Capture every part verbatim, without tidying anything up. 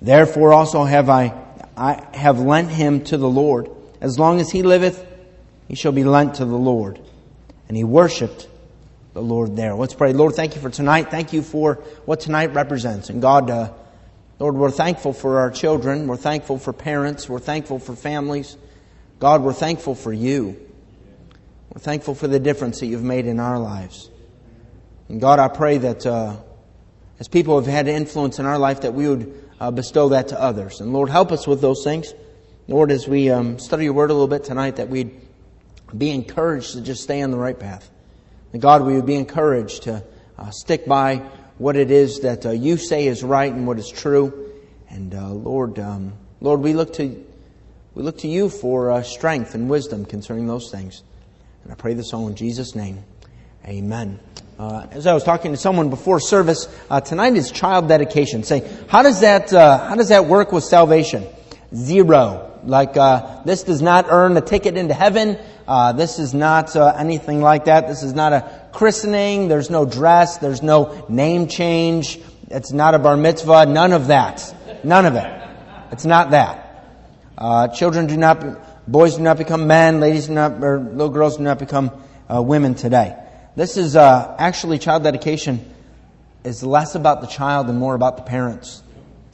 Therefore also have I, I have lent him to the Lord. As long as he liveth, he shall be lent to the Lord. And he worshipped the Lord there. Let's pray. Lord, thank you for tonight. Thank you for what tonight represents. And God, uh, Lord, we're thankful for our children. We're thankful for parents. We're thankful for families. God, we're thankful for you. We're thankful for the difference that you've made in our lives. And God, I pray that uh, as people have had influence in our life, that we would uh, bestow that to others. And Lord, help us with those things. Lord, as we um, study your word a little bit tonight, that we'd be encouraged to just stay on the right path. And God, we would be encouraged to uh, stick by what it is that uh, you say is right and what is true. And uh, Lord, um, Lord, we look to we look to you for uh, strength and wisdom concerning those things. And I pray this all in Jesus' name. Amen. Uh, as I was talking to someone before service, uh, tonight is child dedication. Say, how does that uh, how does that work with salvation? Zero. Like uh, this does not earn a ticket into heaven. Uh, this is not uh, anything like that. This is not a christening. There's no dress. There's no name change. It's not a bar mitzvah. None of that. None of it. It's not that. Uh, children do not, boys do not become men. Ladies do not, or little girls do not become uh, women today. This is uh, actually child dedication is less about the child and more about the parents.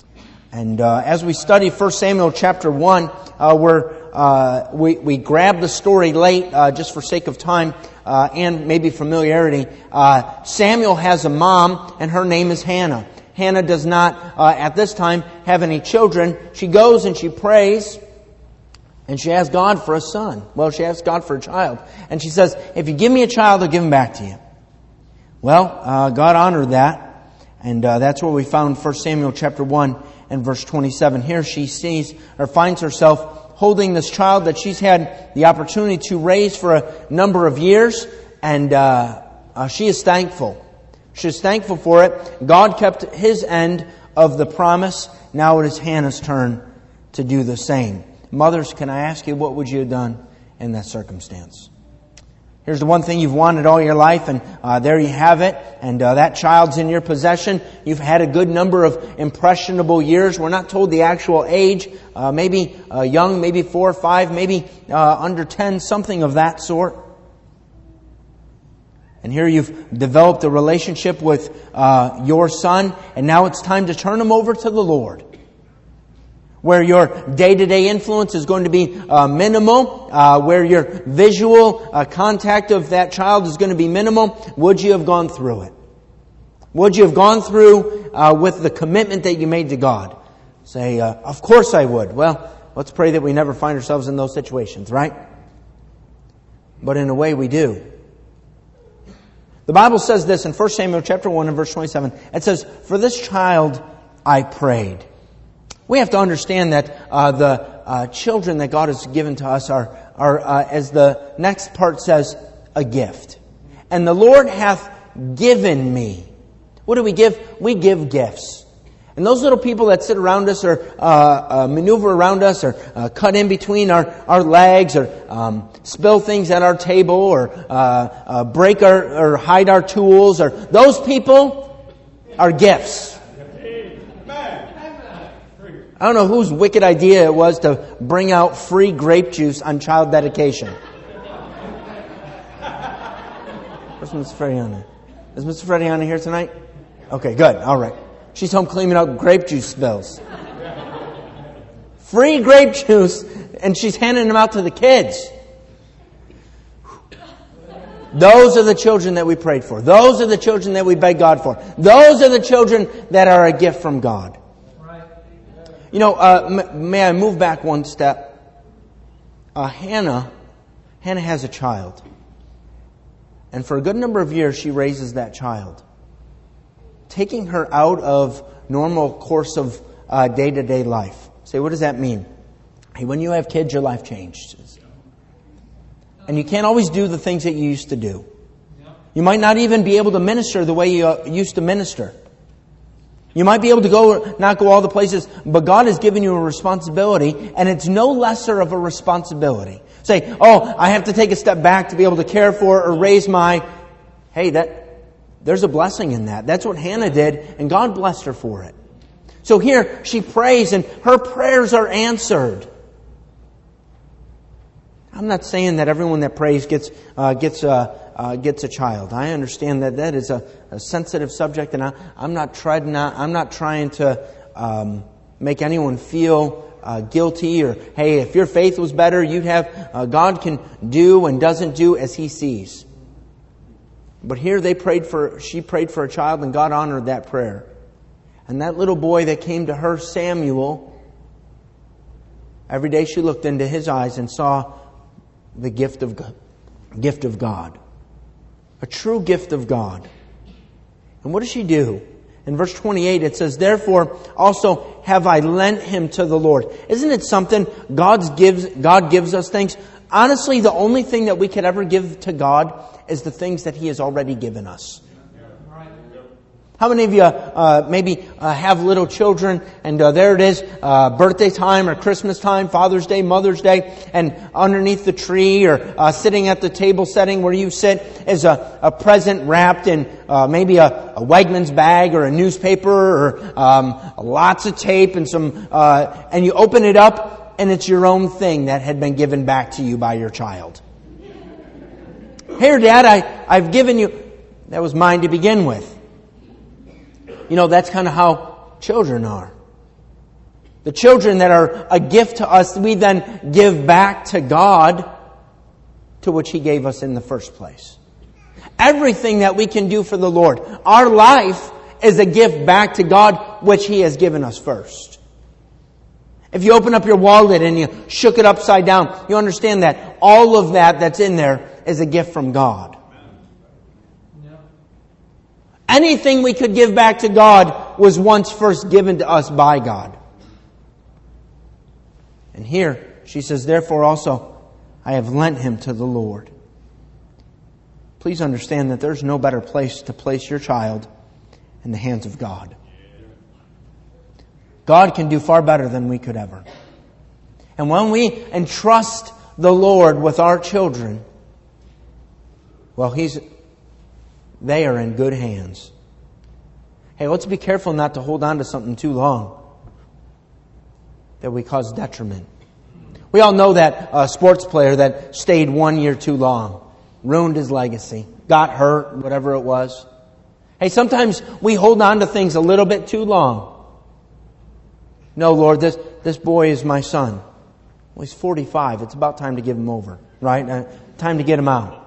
And uh, as we study First Samuel chapter one, uh, we're, uh, we, we grab the story late uh, just for sake of time uh, and maybe familiarity. Uh, Samuel has a mom, and her name is Hannah. Hannah does not, uh, at this time, have any children. She goes and she prays, and she asks God for a son. Well, she asks God for a child. And she says, if you give me a child, I'll give him back to you. Well, uh, God honored that. And uh, that's where we found First Samuel chapter one and verse twenty-seven. Here she sees or finds herself holding this child that she's had the opportunity to raise for a number of years. And uh, uh, she is thankful. She is thankful for it. God kept His end of the promise. Now it is Hannah's turn to do the same. Mothers, can I ask you, what would you have done in that circumstance? Here's the one thing you've wanted all your life, and uh, there you have it. And uh, that child's in your possession. You've had a good number of impressionable years. We're not told the actual age. Uh, maybe uh, young, maybe four or five, maybe uh, under ten, something of that sort. And here you've developed a relationship with uh, your son, and now it's time to turn him over to the Lord. Where your day-to-day influence is going to be uh, minimal, uh, where your visual uh, contact of that child is going to be minimal, would you have gone through it? Would you have gone through uh, with the commitment that you made to God? Say, uh, of course I would. Well, let's pray that we never find ourselves in those situations, right? But in a way we do. The Bible says this in First Samuel chapter one and verse twenty-seven. It says, for this child I prayed. We have to understand that uh, the uh, children that God has given to us are, are uh, as the next part says, a gift. And the Lord hath given me. What do we give? We give gifts. And those little people that sit around us or uh, uh, maneuver around us or uh, cut in between our, our legs or um, spill things at our table or uh, uh, break our or hide our tools, or those people are gifts. I don't know whose wicked idea it was to bring out free grape juice on child dedication. Where's Mister Frediana? Is Mister Frediana here tonight? Okay, good. All right. She's home cleaning out grape juice spills. Free grape juice, and she's handing them out to the kids. Those are the children that we prayed for. Those are the children that we begged God for. Those are the children that are a gift from God. You know, uh, m- may I move back one step? Uh, Hannah, Hannah has a child. And for a good number of years, she raises that child. Taking her out of normal course of uh, day-to-day life. Say, what does that mean? Hey, when you have kids, your life changes. And you can't always do the things that you used to do. You might not even be able to minister the way you uh, used to minister. You might be able to go, not go all the places, but God has given you a responsibility, and it's no lesser of a responsibility. Say, oh, I have to take a step back to be able to care for or raise my... Hey, that there's a blessing in that. That's what Hannah did, and God blessed her for it. So here she prays and her prayers are answered. I'm not saying that everyone that prays gets uh, gets uh, uh, gets a child. I understand that that is a, a sensitive subject, and I, I'm not trying not I'm not trying to um, make anyone feel uh, guilty or hey, if your faith was better, you'd have uh, God can do and doesn't do as He sees. But here they prayed for she prayed for a child, and God honored that prayer. And that little boy that came to her, Samuel, every day she looked into his eyes and saw the gift of God, gift of God. A true gift of God. And what does she do? In verse twenty-eight it says, "Therefore also have I lent him to the Lord." Isn't it something? God's gives, God gives us things. Honestly, the only thing that we could ever give to God is the things that He has already given us. How many of you uh, maybe uh, have little children and uh, there it is, uh, birthday time or Christmas time, Father's Day, Mother's Day, and underneath the tree or uh, sitting at the table setting where you sit is a, a present wrapped in uh, maybe a, a Wegmans bag or a newspaper or um, lots of tape and some, uh, and you open it up and it's your own thing that had been given back to you by your child. Here, Dad, I, I've given you, that was mine to begin with. You know, that's kind of how children are. The children that are a gift to us, we then give back to God, to which He gave us in the first place. Everything that we can do for the Lord, our life is a gift back to God, which He has given us first. If you open up your wallet and you shook it upside down, you understand that all of that that's in there is a gift from God. Anything we could give back to God was once first given to us by God. And here she says, "Therefore also I have lent him to the Lord." Please understand that there's no better place to place your child in the hands of God. God can do far better than we could ever. And when we entrust the Lord with our children, well, He's they are in good hands. Hey, let's be careful not to hold on to something too long that we cause detriment. We all know that uh, sports player that stayed one year too long, ruined his legacy, got hurt, whatever it was. Hey, sometimes we hold on to things a little bit too long. No, Lord, this, this boy is my son. Well, he's forty-five. It's about time to give him over, right? Uh, time to get him out.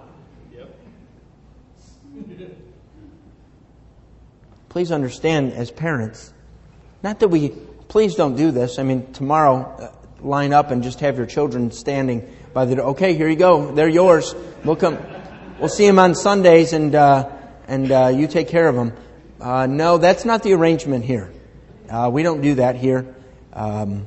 Please understand, as parents, not that we, please don't do this. I mean, tomorrow, uh, line up and just have your children standing by the door. Okay, here you go. They're yours. We'll come. We'll see them on Sundays, and uh, and uh, you take care of them. Uh, no, that's not the arrangement here. Uh, we don't do that here. Um,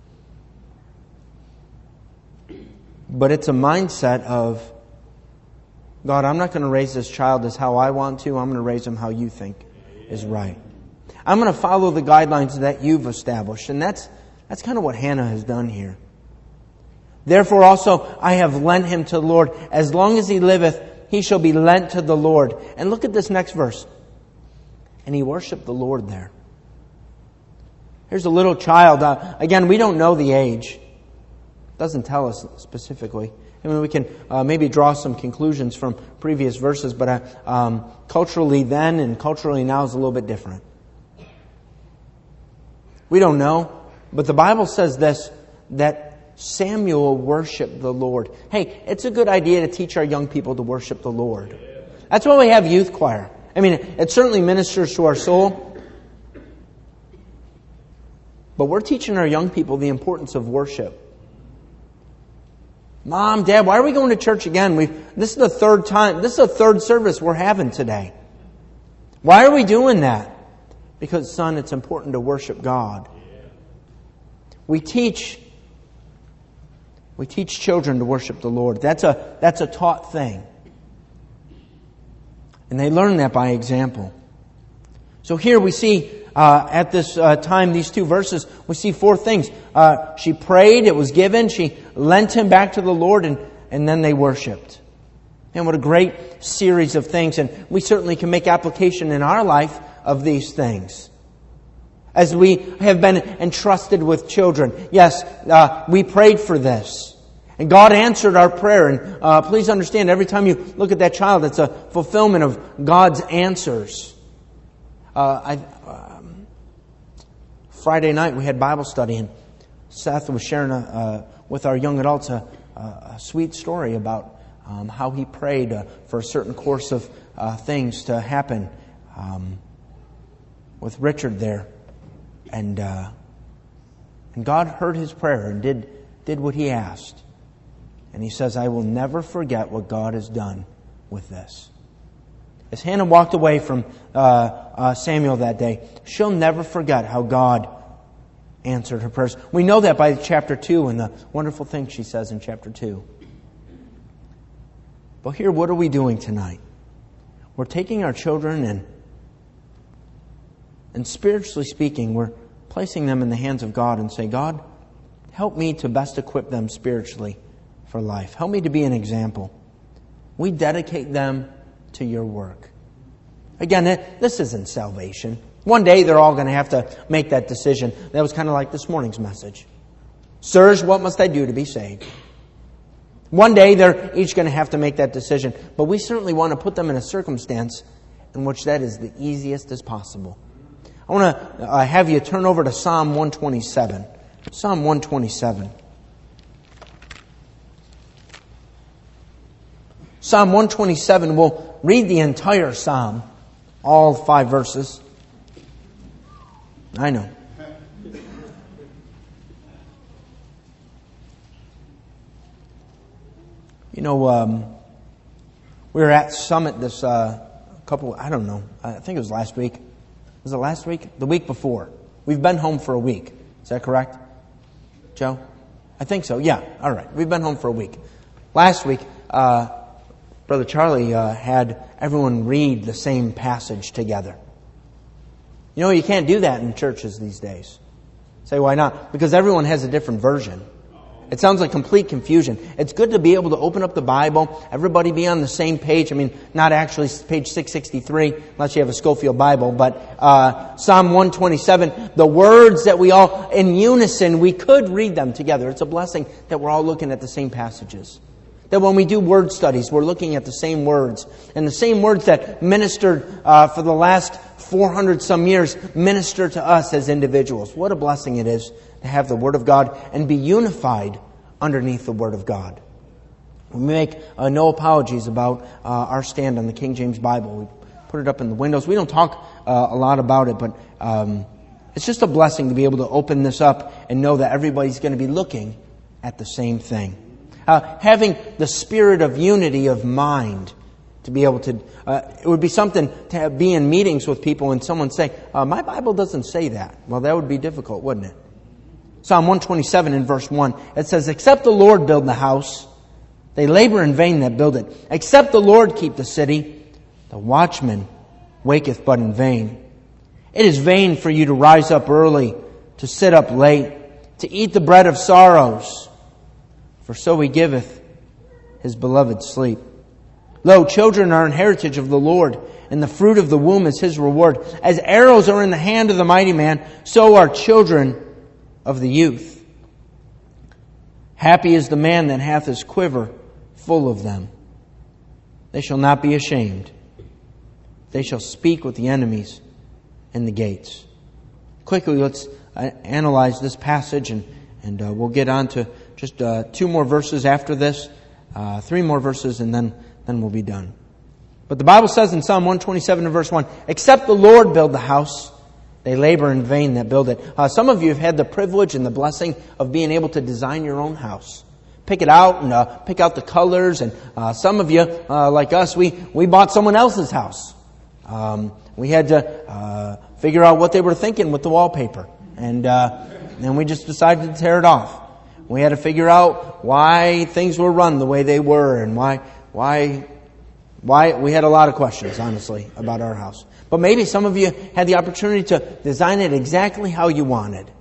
but it's a mindset of, God, I'm not going to raise this child as how I want to. I'm going to raise him how you think is right. I'm going to follow the guidelines that you've established. And that's that's kind of what Hannah has done here. "Therefore also I have lent him to the Lord. As long as he liveth, he shall be lent to the Lord." And look at this next verse. And he worshiped the Lord there. Here's a little child. Uh, again, we don't know the age. It doesn't tell us specifically. I mean, we can uh, maybe draw some conclusions from previous verses, but uh, um, culturally then and culturally now is a little bit different. We don't know, but the Bible says this, that Samuel worshiped the Lord. Hey, it's a good idea to teach our young people to worship the Lord. That's why we have youth choir. I mean, it certainly ministers to our soul, but we're teaching our young people the importance of worship. Mom, Dad, why are we going to church again? We this is the third time. This is the third service we're having today. Why are we doing that? Because, son, it's important to worship God. We teach we teach children to worship the Lord. That's a that's a taught thing. And they learn that by example. So here we see Uh, at this uh, time, these two verses, we see four things. Uh, she prayed, it was given, she lent him back to the Lord, and, and then they worshipped. And what a great series of things. And we certainly can make application in our life of these things. As we have been entrusted with children. Yes, uh, we prayed for this. And God answered our prayer. And uh, please understand, every time you look at that child, it's a fulfillment of God's answers. Uh, I, um, Friday night we had Bible study, and Seth was sharing a, uh, with our young adults a, a sweet story about um, how he prayed uh, for a certain course of uh, things to happen um, with Richard there. And uh, and God heard his prayer and did did what he asked. And he says, I will never forget what God has done with this. As Hannah walked away from uh, uh, Samuel that day, she'll never forget how God answered her prayers. We know that by chapter two and the wonderful things she says in chapter two. But here, what are we doing tonight? We're taking our children and And spiritually speaking, we're placing them in the hands of God and say, God, help me to best equip them spiritually for life. Help me to be an example. We dedicate them to your work. Again, this isn't salvation. One day they're all going to have to make that decision. That was kind of like this morning's message. Sirs, what must I do to be saved? One day they're each going to have to make that decision. But we certainly want to put them in a circumstance in which that is the easiest as possible. I want to uh, have you turn over to Psalm one twenty-seven. Psalm one twenty-seven. Psalm one twenty-seven, we'll read the entire psalm, all five verses. I know. You know, um, we were at Summit this uh, couple, I don't know, I think it was last week. Was it last week? The week before. We've been home for a week. Is that correct, Joe? I think so. Yeah. All right. We've been home for a week. Last week, uh, Brother Charlie uh, had everyone read the same passage together. You know, you can't do that in churches these days. Say, why not? Because everyone has a different version. It sounds like complete confusion. It's good to be able to open up the Bible, everybody be on the same page. I mean, not actually page six sixty-three, unless you have a Schofield Bible, but uh, Psalm one twenty-seven, the words that we all, in unison, we could read them together. It's a blessing that we're all looking at the same passages. That when we do word studies, we're looking at the same words. And the same words that ministered uh, for the last four hundred some years minister to us as individuals. What a blessing it is to have the Word of God and be unified underneath the Word of God. We make uh, no apologies about uh, our stand on the King James Bible. We put it up in the windows. We don't talk uh, a lot about it, but um, it's just a blessing to be able to open this up and know that everybody's going to be looking at the same thing. Uh, having the spirit of unity of mind to be able to, uh, it would be something to have, be in meetings with people and someone say, uh, my Bible doesn't say that. Well, that would be difficult, wouldn't it? Psalm one twenty-seven in verse one, it says, except the Lord build the house, they labor in vain that build it. Except the Lord keep the city, the watchman waketh but in vain. It is vain for you to rise up early, to sit up late, to eat the bread of sorrows. For so he giveth his beloved sleep. Lo, children are an heritage of the Lord, and the fruit of the womb is his reward. As arrows are in the hand of the mighty man, so are children of the youth. Happy is the man that hath his quiver full of them. They shall not be ashamed. They shall speak with the enemies in the gates. Quickly, let's uh, analyze this passage, and, and uh, we'll get on to just uh, two more verses after this, uh, three more verses, and then, then we'll be done. But the Bible says in Psalm one twenty-seven and verse one, except the Lord build the house, they labor in vain that build it. Uh, some of you have had the privilege and the blessing of being able to design your own house. Pick it out and uh, pick out the colors. And uh, some of you, uh, like us, we, we bought someone else's house. Um, we had to uh, figure out what they were thinking with the wallpaper. And uh, then we just decided to tear it off. We had to figure out why things were run the way they were and why why why we had a lot of questions, honestly, about our house. But maybe some of you had the opportunity to design it exactly how you wanted.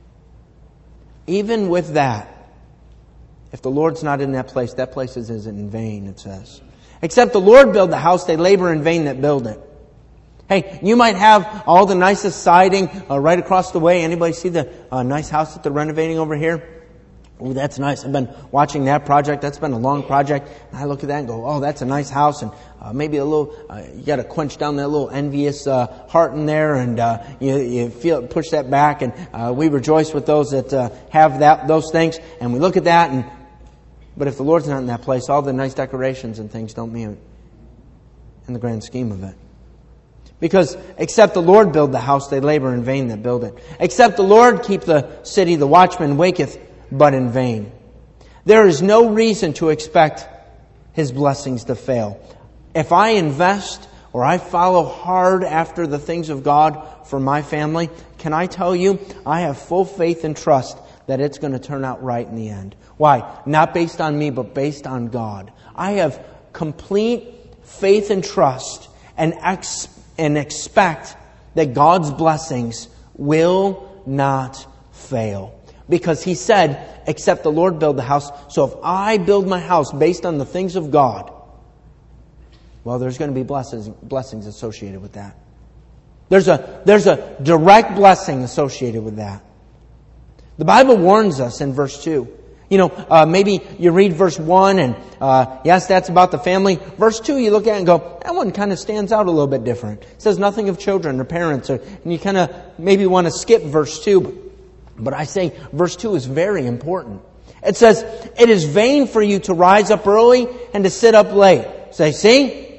Even with that, if the Lord's not in that place, that place is in vain, it says. Except the Lord build the house, they labor in vain that build it. Hey, you might have all the nicest siding uh, right across the way. Anybody see the uh, nice house that they're renovating over here? Oh, that's nice. I've been watching that project. That's been a long project. And I look at that and go, oh, that's a nice house. And uh, maybe a little, uh, you got to quench down that little envious uh, heart in there, and uh, you, you feel push that back. And uh, we rejoice with those that uh, have that those things. And we look at that, and but if the Lord's not in that place, all the nice decorations and things don't mean it in the grand scheme of it. Because except the Lord build the house, they labor in vain that build it. Except the Lord keep the city, the watchman waketh, but in vain. There is no reason to expect His blessings to fail. If I invest or I follow hard after the things of God for my family, can I tell you, I have full faith and trust that it's going to turn out right in the end. Why? Not based on me, but based on God. I have complete faith and trust and ex- and expect that God's blessings will not fail. Because He said, except the Lord build the house. So if I build my house based on the things of God, well, there's going to be blessings, blessings associated with that. There's a, there's a direct blessing associated with that. The Bible warns us in verse two. You know, uh, maybe you read verse one and, uh, yes, that's about the family. Verse two, you look at it and go, that one kind of stands out a little bit different. It says nothing of children or parents, or, and you kind of maybe want to skip verse two. But, but I say verse two is very important. It says, it is vain for you to rise up early and to sit up late. Say, see?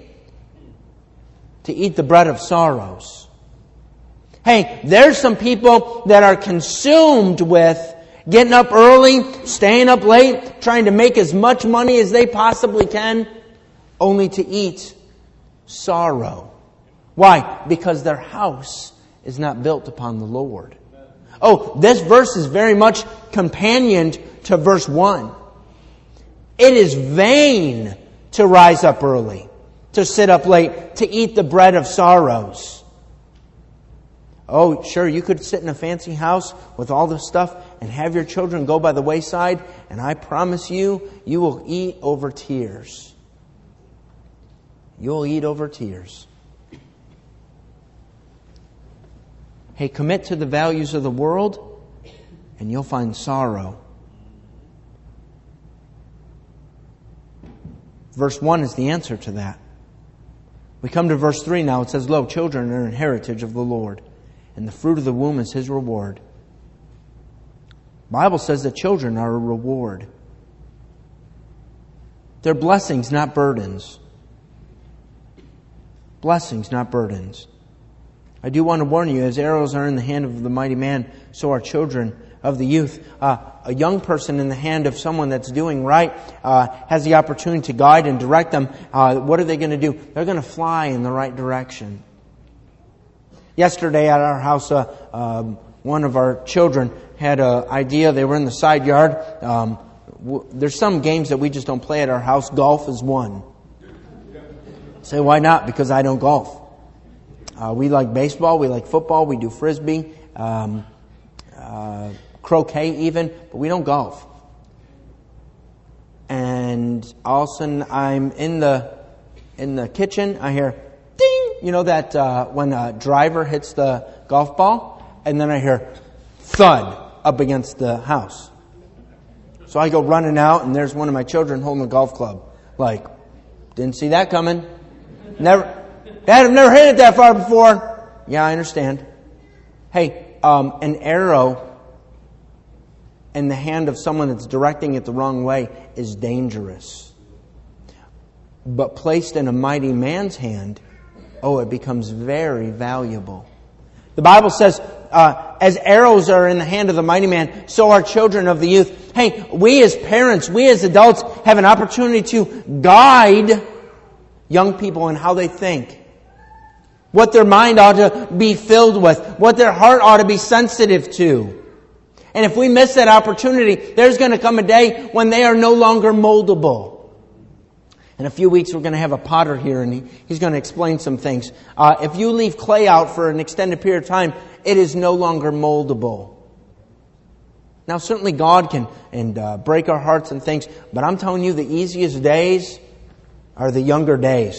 To eat the bread of sorrows. Hey, there's some people that are consumed with getting up early, staying up late, trying to make as much money as they possibly can, only to eat sorrow. Why? Because their house is not built upon the Lord. Oh, this verse is very much companioned to verse one. It is vain to rise up early, to sit up late, to eat the bread of sorrows. Oh, sure, you could sit in a fancy house with all this stuff and have your children go by the wayside, and I promise you, you will eat over tears. You'll eat over tears. Hey, commit to the values of the world, and you'll find sorrow. Verse one is the answer to that. We come to verse three now. It says, lo, children are an heritage of the Lord, and the fruit of the womb is His reward. The Bible says that children are a reward. They're blessings, not burdens. Blessings, not burdens. I do want to warn you, as arrows are in the hand of the mighty man, so are children of the youth. Uh, a young person in the hand of someone that's doing right uh, has the opportunity to guide and direct them. Uh, what are they going to do? They're going to fly in the right direction. Yesterday at our house, uh, um, one of our children had an idea. They were in the side yard. Um, w- there's some games that we just don't play at our house. Golf is one. Say, why not? Because I don't golf. Uh, we like baseball. We like football. We do frisbee, um, uh, croquet even, but we don't golf. And all of a sudden, I'm in the in the kitchen. I hear ding. You know that uh, when a driver hits the golf ball, and then I hear thud up against the house. So I go running out, and there's one of my children holding a golf club. Like, didn't see that coming. Never, Dad, I've never hit it that far before. Yeah, I understand. Hey, um, an arrow in the hand of someone that's directing it the wrong way is dangerous. But placed in a mighty man's hand, oh, it becomes very valuable. The Bible says, uh, as arrows are in the hand of the mighty man, so are children of the youth. Hey, we as parents, we as adults have an opportunity to guide young people in how they think. What their mind ought to be filled with. What their heart ought to be sensitive to. And if we miss that opportunity, there's going to come a day when they are no longer moldable. In a few weeks, we're going to have a potter here, and he, he's going to explain some things. Uh, if you leave clay out for an extended period of time, it is no longer moldable. Now, certainly God can and uh, break our hearts and things, but I'm telling you, the easiest days are the younger days.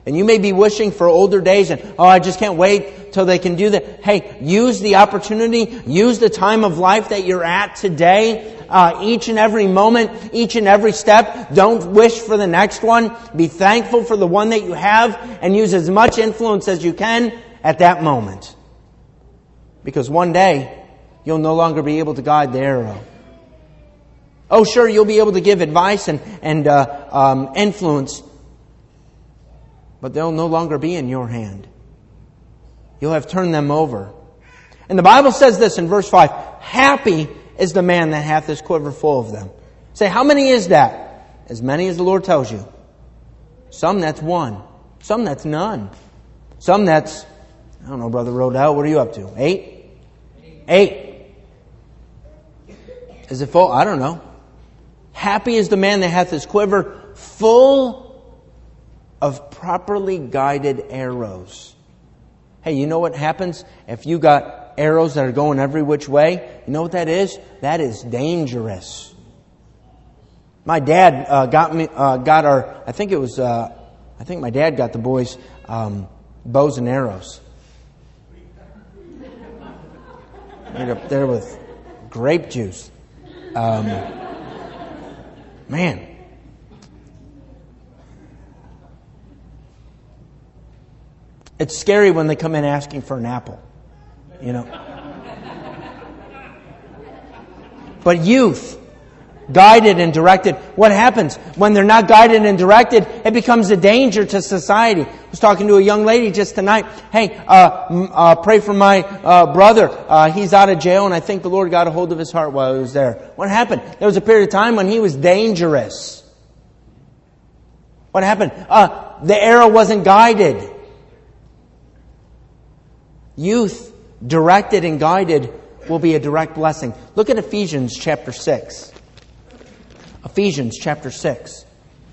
And you may be wishing for older days and, oh, I just can't wait till they can do that. Hey, use the opportunity, use the time of life that you're at today, uh, each and every moment, each and every step. Don't wish for the next one. Be thankful for the one that you have and use as much influence as you can at that moment. Because one day, you'll no longer be able to guide the arrow. Oh, sure, you'll be able to give advice and, and uh, um, influence, but they'll no longer be in your hand. You'll have turned them over. And the Bible says this in verse five, happy is the man that hath his quiver full of them. Say, how many is that? As many as the Lord tells you. Some that's one. Some that's none. Some that's, I don't know, Brother Rodell, what are you up to? Eight? Eight. Is it full? I don't know. Happy is the man that hath his quiver full of properly guided arrows. Hey, you know what happens if you got arrows that are going every which way? You know what that is? That is dangerous. My dad uh, got me, uh, got our. I think it was. Uh, I think my dad got the boys um, bows and arrows. Right up there with grape juice. Um, man. It's scary when they come in asking for an apple, you know. But youth, guided and directed, what happens when they're not guided and directed? It becomes a danger to society. I was talking to a young lady just tonight. Hey, uh, uh, pray for my uh, brother. Uh, he's out of jail, and I think the Lord got a hold of his heart while he was there. What happened? There was a period of time when he was dangerous. What happened? Uh, the arrow wasn't guided. Youth, directed and guided, will be a direct blessing. Look at Ephesians chapter six. Ephesians chapter six.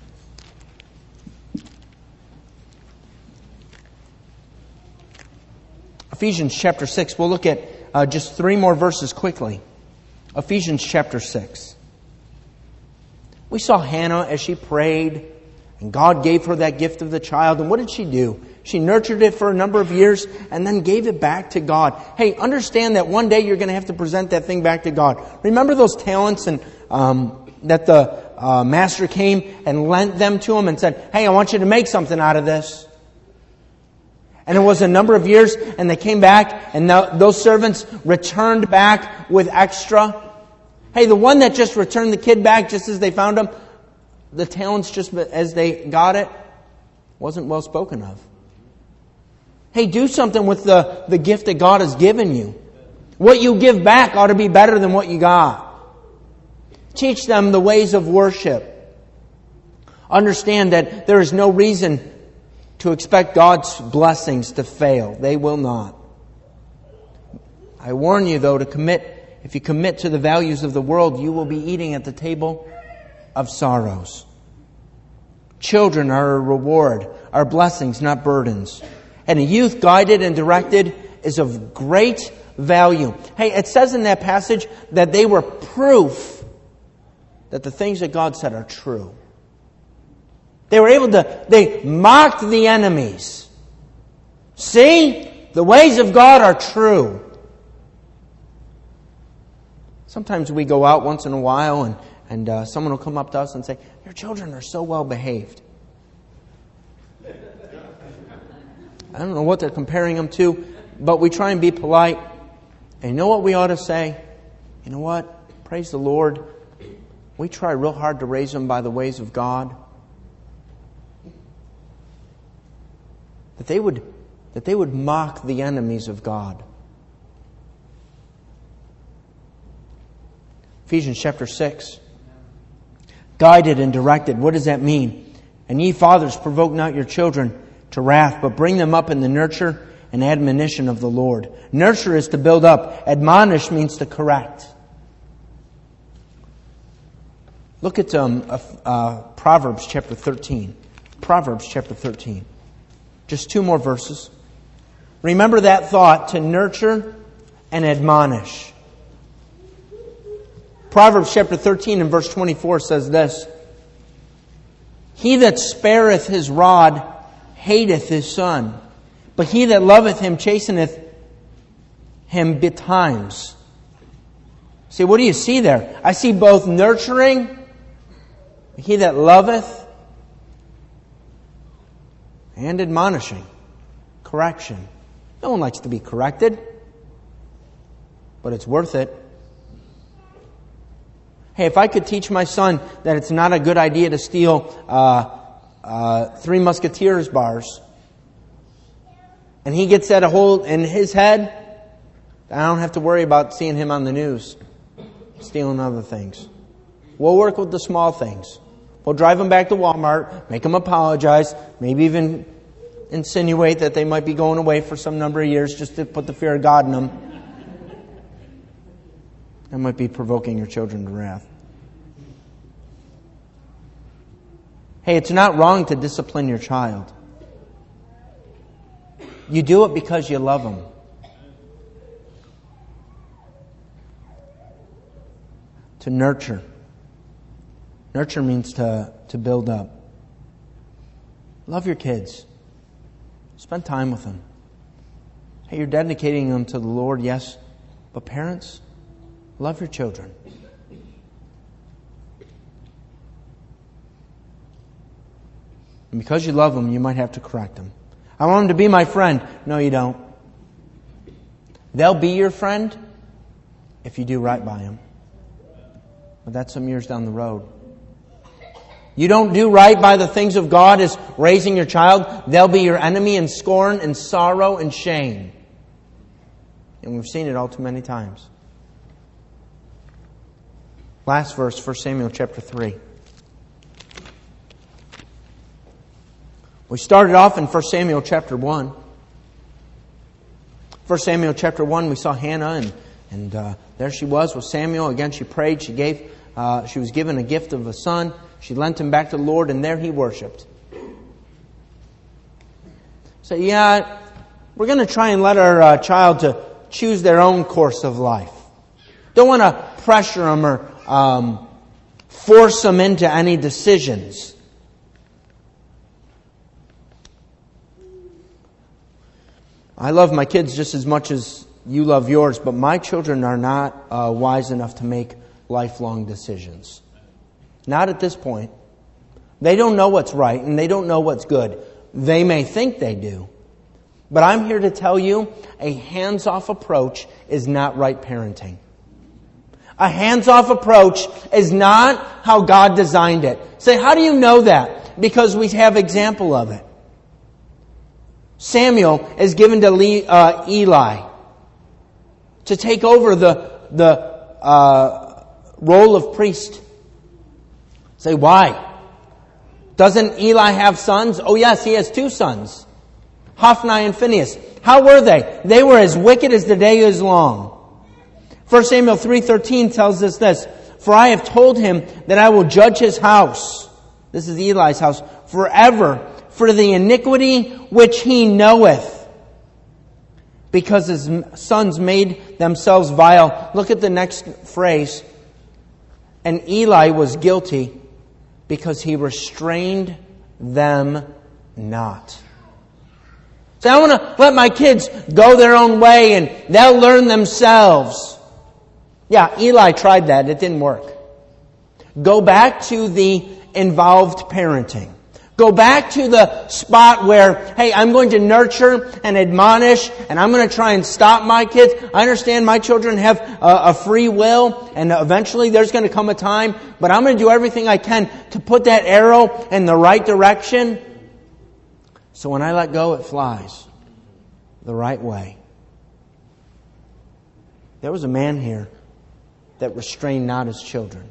Ephesians chapter six. We'll look at uh, just three more verses quickly. Ephesians chapter six. We saw Hannah as she prayed, and God gave her that gift of the child. And what did she do? She nurtured it for a number of years and then gave it back to God. Hey, understand that one day you're going to have to present that thing back to God. Remember those talents and um, that the uh, master came and lent them to him and said, hey, I want you to make something out of this. And it was a number of years and they came back and those servants returned back with extra. Hey, the one that just returned the kid back just as they found him, the talents just as they got it, wasn't well spoken of. Hey, do something with the, the gift that God has given you. What you give back ought to be better than what you got. Teach them the ways of worship. Understand that there is no reason to expect God's blessings to fail. They will not. I warn you, though, to commit. If you commit to the values of the world, you will be eating at the table of sorrows. Children are a reward, are blessings, not burdens. And a youth guided and directed is of great value. Hey, it says in that passage that they were proof that the things that God said are true. They were able to, they mocked the enemies. See, the ways of God are true. Sometimes we go out once in a while and, and uh, someone will come up to us and say, your children are so well behaved. I don't know what they're comparing them to, but we try and be polite. And you know what we ought to say? You know what? Praise the Lord. We try real hard to raise them by the ways of God. That they would, that they would mock the enemies of God. Ephesians chapter six. Guided and directed. What does that mean? And ye fathers, provoke not your children to wrath, but bring them up in the nurture and admonition of the Lord. Nurture is to build up. Admonish means to correct. Look at um, uh, uh, Proverbs chapter thirteen. Proverbs chapter thirteen. Just two more verses. Remember that thought, to nurture and admonish. Proverbs chapter thirteen and verse twenty-four says this. He that spareth his rod hateth his son, but he that loveth him chasteneth him betimes. See, what do you see there? I see both nurturing, he that loveth, and admonishing, correction. No one likes to be corrected, but it's worth it. Hey, if I could teach my son that it's not a good idea to steal uh, uh, Three Musketeers bars, and he gets that a hold in his head, I don't have to worry about seeing him on the news stealing other things. We'll work with the small things. We'll drive him back to Walmart, make him apologize, maybe even insinuate that they might be going away for some number of years just to put the fear of God in them. That might be provoking your children to wrath. Hey, it's not wrong to discipline your child. You do it because you love them. To nurture. Nurture means to, to build up. Love your kids. Spend time with them. Hey, you're dedicating them to the Lord, yes. But parents, love your children. And because you love them, you might have to correct them. I want them to be my friend. No, you don't. They'll be your friend if you do right by them. But that's some years down the road. You don't do right by the things of God as raising your child, they'll be your enemy in scorn and sorrow and shame. And we've seen it all too many times. Last verse, First Samuel chapter three. We started off in First Samuel chapter one. First Samuel chapter one, we saw Hannah, and, and uh, there she was with Samuel. Again, she prayed. She gave. Uh, she was given a gift of a son. She lent him back to the Lord, and there he worshipped. So, yeah, we're going to try and let our uh, child to choose their own course of life. Don't want to pressure them or um, force them into any decisions. I love my kids just as much as you love yours, but my children are not uh, wise enough to make lifelong decisions. Not at this point. They don't know what's right and they don't know what's good. They may think they do. But I'm here to tell you, a hands-off approach is not right parenting. A hands-off approach is not how God designed it. Say, how do you know that? Because we have example of it. Samuel is given to Le- uh, Eli to take over the, the uh, role of priest. Say, why? Doesn't Eli have sons? Oh yes, he has two sons. Hophni and Phinehas. How were they? They were as wicked as the day is long. First Samuel three thirteen tells us this. For I have told him that I will judge his house. This is Eli's house. Forever. For the iniquity which he knoweth. Because his sons made themselves vile. Look at the next phrase. And Eli was guilty because he restrained them not. So I want to let my kids go their own way and they'll learn themselves. Yeah, Eli tried that. It didn't work. Go back to the involved parenting. Go back to the spot where, hey, I'm going to nurture and admonish, and I'm going to try and stop my kids. I understand my children have a, a free will, and eventually there's going to come a time, but I'm going to do everything I can to put that arrow in the right direction. So when I let go, it flies the right way. There was a man here that restrained not his children.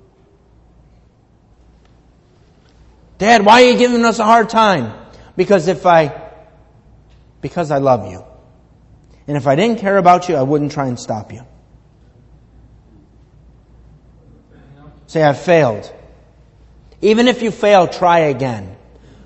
Dad, why are you giving us a hard time? Because if I, because I love you. And if I didn't care about you, I wouldn't try and stop you. Say, I failed. Even if you fail, try again.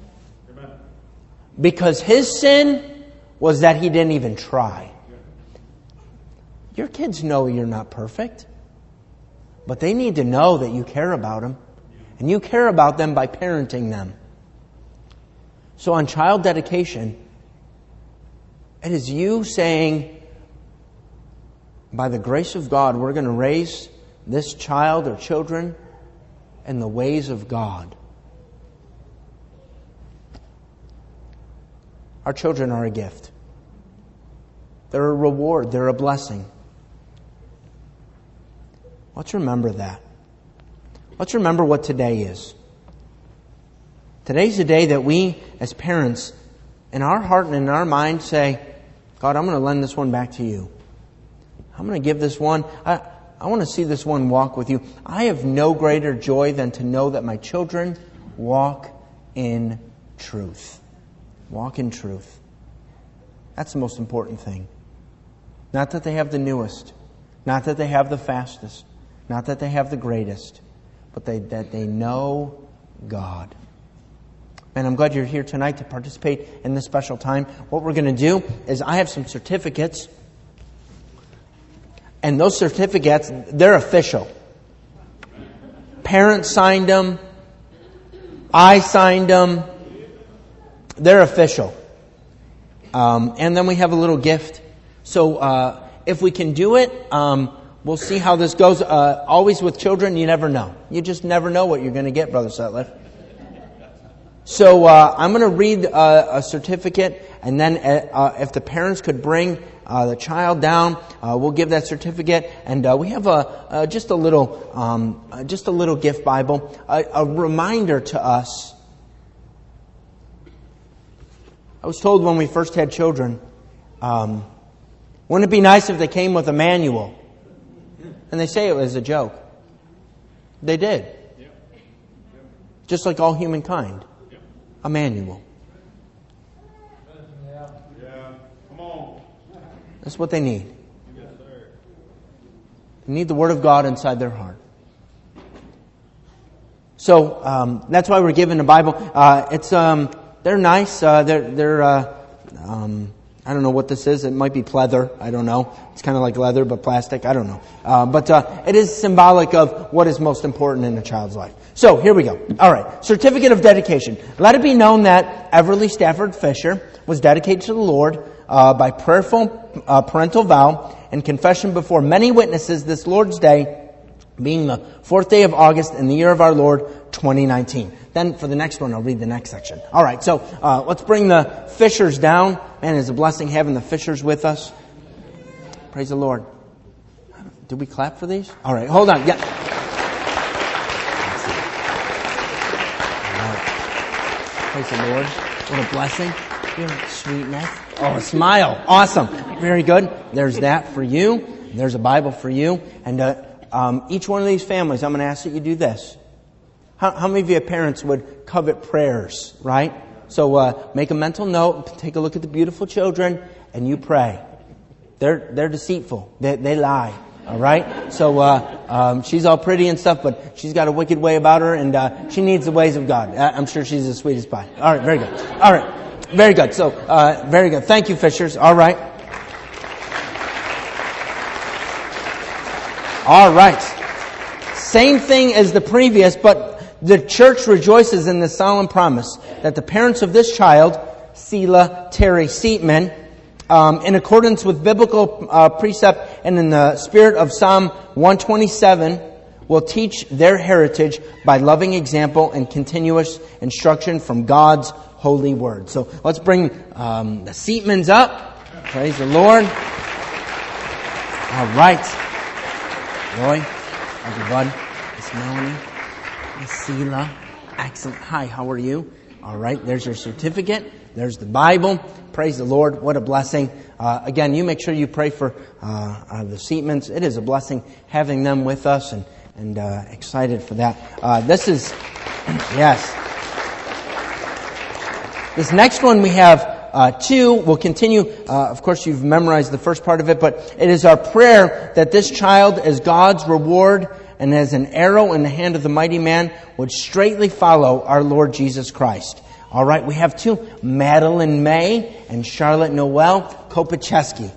Because his sin was that he didn't even try. Your kids know you're not perfect. But they need to know that you care about them. And you care about them by parenting them. So on child dedication, it is you saying, by the grace of God, we're going to raise this child or children in the ways of God. Our children are a gift. They're a reward. They're a blessing. Let's remember that. Let's remember what today is. Today's the day that we, as parents, in our heart and in our mind say, God, I'm going to lend this one back to you. I'm going to give this one, I, I want to see this one walk with you. I have no greater joy than to know that my children walk in truth. Walk in truth. That's the most important thing. Not that they have the newest. Not that they have the fastest. Not that they have the greatest. But they, that they know God. And I'm glad you're here tonight to participate in this special time. What we're going to do is I have some certificates. And those certificates, they're official. Parents signed them. I signed them. They're official. Um, and then we have a little gift. So uh, if we can do it, um, we'll see how this goes. Uh, always with children, you never know. You just never know what you're going to get, Brother Sutliff. So uh, I'm going to read uh, a certificate, and then uh, if the parents could bring uh, the child down, uh, we'll give that certificate. And uh, we have a uh, just a little, um, uh, just a little gift Bible, a, a reminder to us. I was told when we first had children, um, wouldn't it be nice if they came with a manual? And they say it was a joke. They did. Just like all humankind. A manual. That's what they need. They need the Word of God inside their heart. So um, that's why we're given the Bible. Uh, it's um, they're nice. Uh, they're they're. Uh, um, I don't know what this is. It might be pleather. I don't know. It's kind of like leather, but plastic. I don't know. Uh, but uh, it is symbolic of what is most important in a child's life. So here we go. All right. Certificate of dedication. Let it be known that Everly Stafford Fisher was dedicated to the Lord uh, by prayerful uh, parental vow and confession before many witnesses this Lord's Day, being the fourth day of August in the year of our Lord, twenty nineteen. Then for the next one, I'll read the next section. All right, so uh, let's bring the Fishers down. Man, it's a blessing having the Fishers with us. Praise the Lord. Did we clap for these? All right, hold on. Yeah. All right. Praise the Lord. What a blessing. Your sweetness. Oh, a smile. Awesome. Very good. There's that for you. There's a Bible for you. And uh, um, each one of these families, I'm going to ask that you do this. How, how many of you parents would covet prayers, right? So uh, make a mental note, take a look at the beautiful children, and you pray. They're they're deceitful. They they lie. All right. So uh, um, she's all pretty and stuff, but she's got a wicked way about her, and uh, she needs the ways of God. I'm sure she's as sweet as pie. All right. Very good. All right. Very good. So uh, very good. Thank you, Fishers. All right. All right. Same thing as the previous, but the church rejoices in the solemn promise that the parents of this child, Selah Terry Seatman, um, in accordance with biblical uh, precept and in the spirit of Psalm one twenty-seven, will teach their heritage by loving example and continuous instruction from God's holy word. So let's bring um, the Seatmans up. Praise the Lord. All right. Roy, everyone. Miss Melanie. Selah. Excellent. Hi, how are you? All right, there's your certificate. There's the Bible. Praise the Lord. What a blessing. Uh, again, you make sure you pray for uh, uh, the Seatmans. It is a blessing having them with us, and, and uh, excited for that. Uh, this is, yes. This next one we have uh, two. We'll continue. Uh, of course, you've memorized the first part of it, but it is our prayer that this child, as God's reward and as an arrow in the hand of the mighty man, would straightly follow our Lord Jesus Christ. All right, we have two, Madeline May and Charlotte Noel Kopacheski.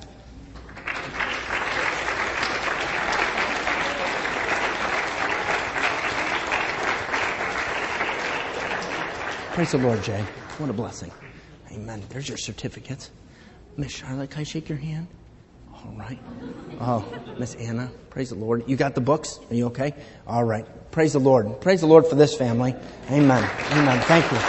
Praise the Lord, Jay. What a blessing. Amen. There's your certificates. Miss Charlotte, can I shake your hand? All right. Oh, Miss Anna, praise the Lord. You got the books? Are you okay? All right. Praise the Lord. Praise the Lord for this family. Amen. Amen. Thank you.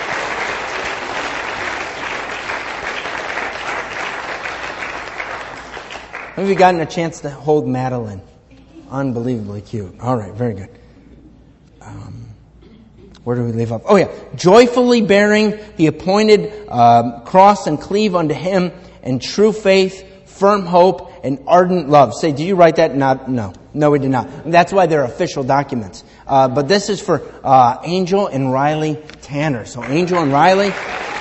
Have you gotten a chance to hold Madeline? Unbelievably cute. All right. Very good. Um, where do we leave off? Oh, yeah. Joyfully bearing the appointed um, cross and cleave unto Him in true faith, firm hope, and ardent love. Say, did you write that? Not, no. No, we did not. That's why they're official documents. Uh, but this is for uh, Angel and Riley Tanner. So Angel and Riley.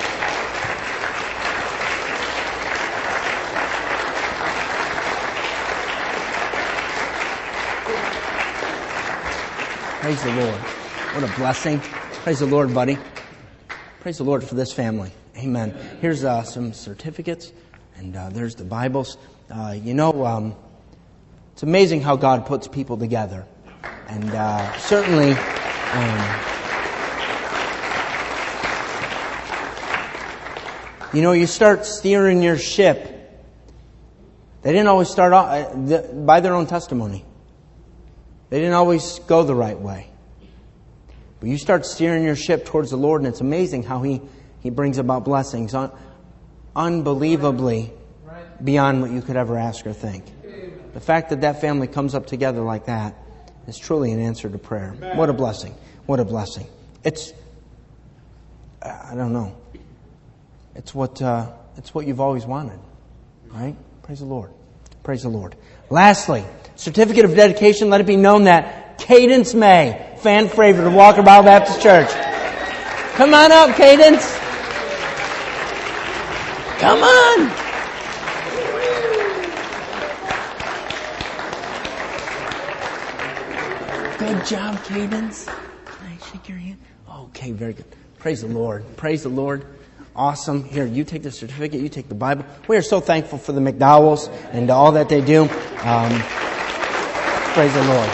Praise the Lord. What a blessing. Praise the Lord, buddy. Praise the Lord for this family. Amen. Here's uh, some certificates. And uh, there's the Bibles. Uh, you know, um, it's amazing how God puts people together. And uh, certainly, um, you know, you start steering your ship. They didn't always start off uh, the, by their own testimony. They didn't always go the right way. But you start steering your ship towards the Lord, and it's amazing how He, he brings about blessings. Un- unbelievably beyond what you could ever ask or think. The fact that that family comes up together like that is truly an answer to prayer. What a blessing. What a blessing. It's, I don't know. It's what, uh, it's what you've always wanted. Right? Praise the Lord. Praise the Lord. Lastly, certificate of dedication. Let it be known that Cadence May, fan favorite of Walker Bible Baptist Church. Come on up, Cadence. Come on. Good job, Cadence. Can I shake your hand? Okay, very good. Praise the Lord. Praise the Lord. Awesome. Here, you take the certificate. You take the Bible. We are so thankful for the McDowells and all that they do. Um, praise the Lord.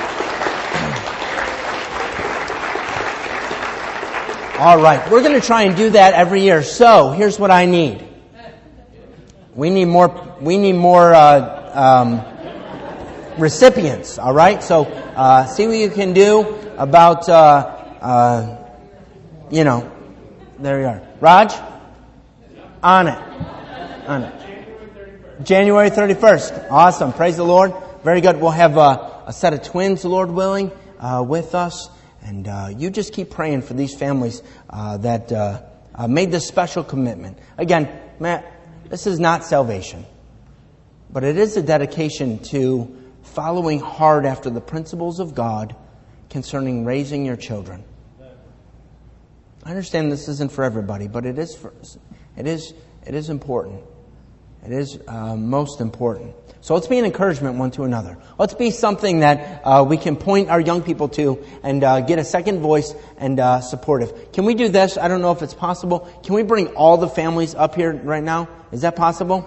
All right. We're going to try and do that every year. So, here's what I need. We need more, we need more, uh, um, recipients. All right. So, uh, see what you can do about, uh, uh, you know, there you are. Raj? On it. On it. January thirty-first. Awesome. Praise the Lord. Very good. We'll have uh, a set of twins, Lord willing, uh, with us. And uh, you just keep praying for these families uh, that uh, uh, made this special commitment. Again, Matt, this is not salvation. But it is a dedication to following hard after the principles of God concerning raising your children. I understand this isn't for everybody, but it is for, it is it is important. It is uh, most important. So let's be an encouragement one to another. Let's be something that uh, we can point our young people to and uh, get a second voice and uh, supportive. Can we do this? I don't know if it's possible. Can we bring all the families up here right now? Is that possible?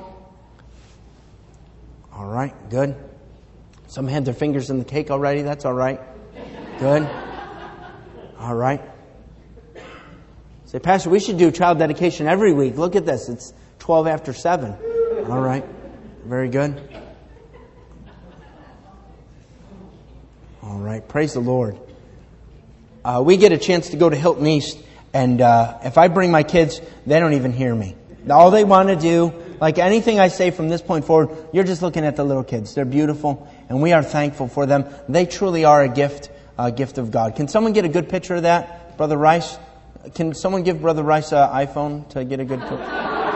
All right, good. Some had their fingers in the cake already. That's all right. Good. All right. Say, Pastor, we should do child dedication every week. Look at this. It's twelve after seven. All right. Very good. All right. Praise the Lord. Uh, we get a chance to go to Hilton East, and uh, if I bring my kids, they don't even hear me. All they want to do, like anything I say from this point forward, you're just looking at the little kids. They're beautiful, and we are thankful for them. They truly are a gift, a gift of God. Can someone get a good picture of that, Brother Rice? Can someone give Brother Rice an iPhone to get a good picture?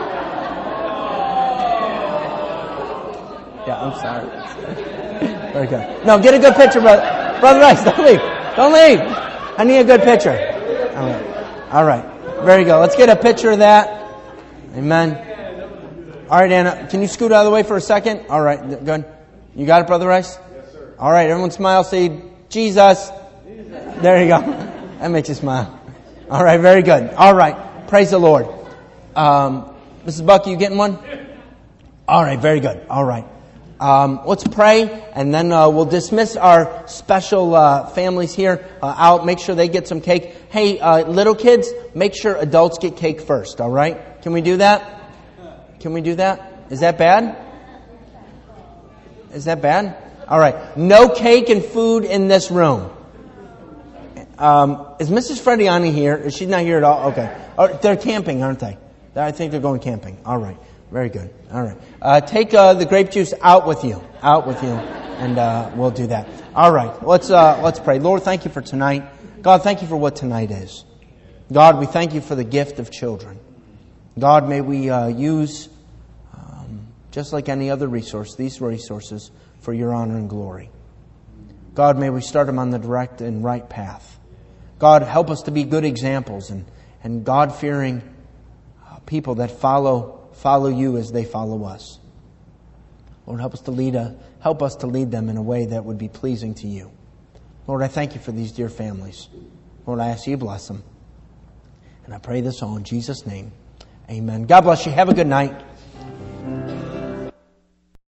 Yeah, I'm sorry. Very good. No, get a good picture, brother. Brother Rice, don't leave. Don't leave. I need a good picture. All right. All right. Very good. Let's get a picture of that. Amen. All right, Anna, can you scoot out of the way for a second? All right, good. You got it, Brother Rice? Yes, sir. All right, everyone smile. Say, Jesus. Jesus. There you go. That makes you smile. All right, very good. All right. Praise the Lord. Um, Missus Buck, you getting one? All right, very good. All right. Um, let's pray, and then uh, we'll dismiss our special uh, families here uh, out. Make sure they get some cake. Hey, uh, little kids, make sure adults get cake first, all right? Can we do that? Can we do that? Is that bad? Is that bad? All right. No cake and food in this room. Um, is Missus Frediani here? Is she not here at all? Okay. Oh, they're camping, aren't they? I think they're going camping. All right. Very good. All right. Uh, take uh, the grape juice out with you. Out with you. And uh, we'll do that. All right. Let's uh, let's pray. Lord, thank you for tonight. God, thank you for what tonight is. God, we thank you for the gift of children. God, may we uh, use, um, just like any other resource, these resources for your honor and glory. God, may we start them on the direct and right path. God, help us to be good examples and, and God-fearing uh, people that follow follow you as they follow us. Lord, help us to lead a, help us to lead them in a way that would be pleasing to you. Lord, I thank you for these dear families. Lord, I ask you to bless them. And I pray this all in Jesus' name. Amen. God bless you. Have a good night.